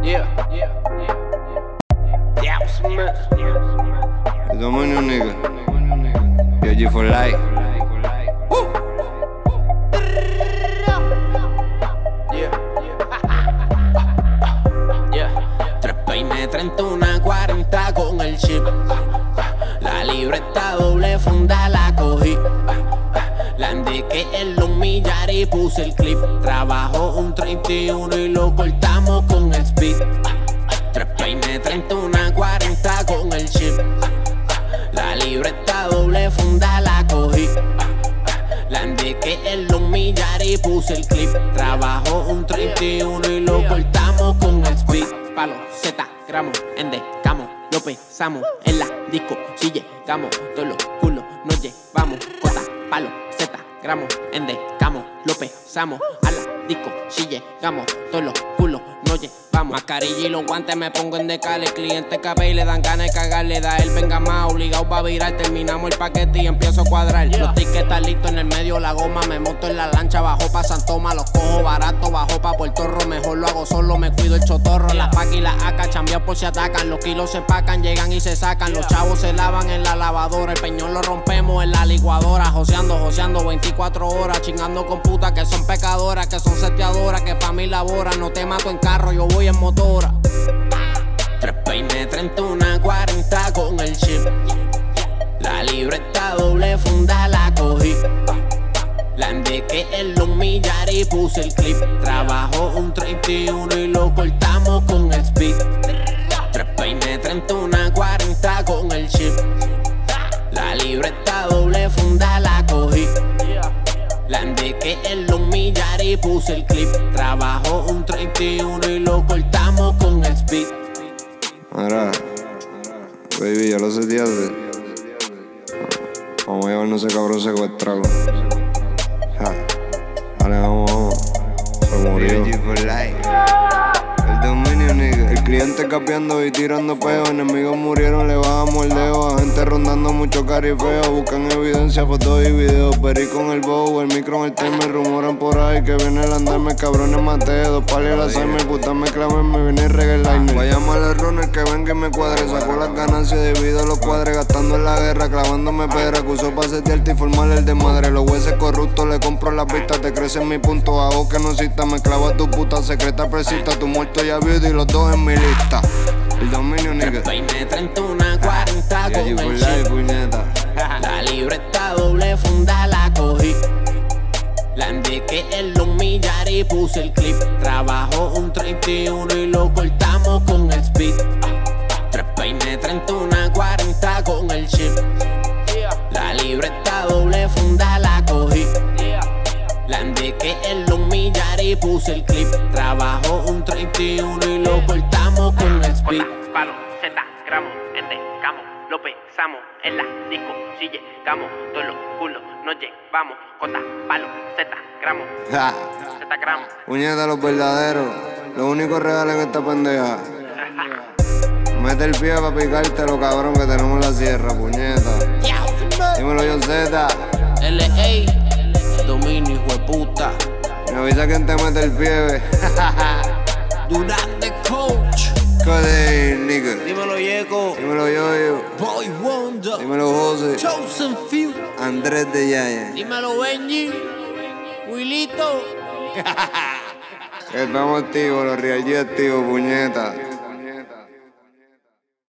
Yeah, El dominio, nigga. PG for life. Tres peines, 31, 40 con el chip. La libreta doble funda la cogí. La indiqué en los millares y puse el clip. Trabajo un 31 y lo cortamos con el speed. Tres peines, 31, 40 con el chip. La libreta doble funda la cogí. La indiqué en los millares y puse el clip. Trabajo un 31 y lo cortamos con el speed. Palo, Z, gramos, endecamos, lo pesamos en la disco. Si llegamos, todos los culos nos llevamos. Cota, palo, Z, gramos, endecamos, lo pesamos a la disco. Si llegamos, todos los culos nos llevamos. Mascarilla y los guantes me pongo en decal. El cliente cabe y le dan ganas de cagarle. Da él, venga más, obligado va a virar. Terminamos el paquete y empiezo a cuadrar. Los tickets están listos en el medio, la goma. Me monto en la lancha, bajo pa' San Tomás. Los cojo barato, bajo pa' Puerto Rico. Mejor lo hago solo, me cuido el chotorro. Las pacas y las AK, chambeados por si atacan. Los kilos se pacan, llegan y se sacan. Los chavos se lavan en la lavadora. El peñón lo rompemos en la licuadora. Joseando 24 horas. Chingando con putas que son pecadoras, que son seteadoras, que pa' mí laboran. No te mato en carro, yo voy en motora. Tres peines, 31, 40 con el chip. La libreta doble funda la cogí. La indiqué en los millares y puse el clip. Trabajo un 31 y lo cortamos con el speed. Tres peines, 31, 40 con el chip. La libreta doble funda la cogí. La indiqué en los millares y puse el clip. Trabajo un 31 y lo cortamos con el speed. Mira, baby, ya lo seteaste. Vamos a llevarnos ese cabrón secuestrado. Dale, vamos. Se murió. PG for life. El dominio, nigga. El cliente capeando y tirando peo. Enemigos murieron, le bajamos el dedo. A gente rondando mucho carifeo. Buscan evidencia, fotos y videos. Peri con el bow, el micro en el timer. Rumoran por ahí que viene el andarme. Cabrones maté, dos palos el Alzheimer. Puta me claven, me viene el reggae liner. Voy a llamar al runner que venga y me cuadre. Sacó las ganancias, divido los cuadres. Gastando en la guerra, clavándome pedra. Acusó pa' setearte y formarle el desmadre. Los huesos corruptos, le compro las vistas. Te crece en mi punto, hago que no cita. Me clavo a tu puta secreta presista. Tu muerto ya viudo y los dos en mi lista. El dominio, nigga. 20, 31, 40 con el chip. La libreta doble funda la cogí. La indiqué en los millares y puse el clip. Trabajo un 31 y lo cortamos con el speed. Tres peines, 31, 40 con el chip. La libreta doble funda la cogí. La indiqué en los millares y puse el clip. Trabajo un 31 y lo cortamos con el speed. Palo, Z, gramos, endecamos, lo pesamos en la disco. Si llegamos, todos los culos nos llevamos. Cota, palo, Z, gramos, Z, gramos. Puñeta, los verdaderos. Lo único real en esta pendeja. Mete el pie pa' picártelo, cabrón, que tenemos la sierra, puñeta. Dímelo, yo Z. L.A. Dominio, hijo de puta. Me avisa quien te mete el pie, ve. Durán de coach. Codeine, nigga. Dímelo, Yeco. Dímelo, Yoyo. Boy Wonder. Dímelo, José. Chosen Few. Andrés de Yaya. Dímelo, Benji. Wilito. Estamos activos, los Real G activos, puñeta.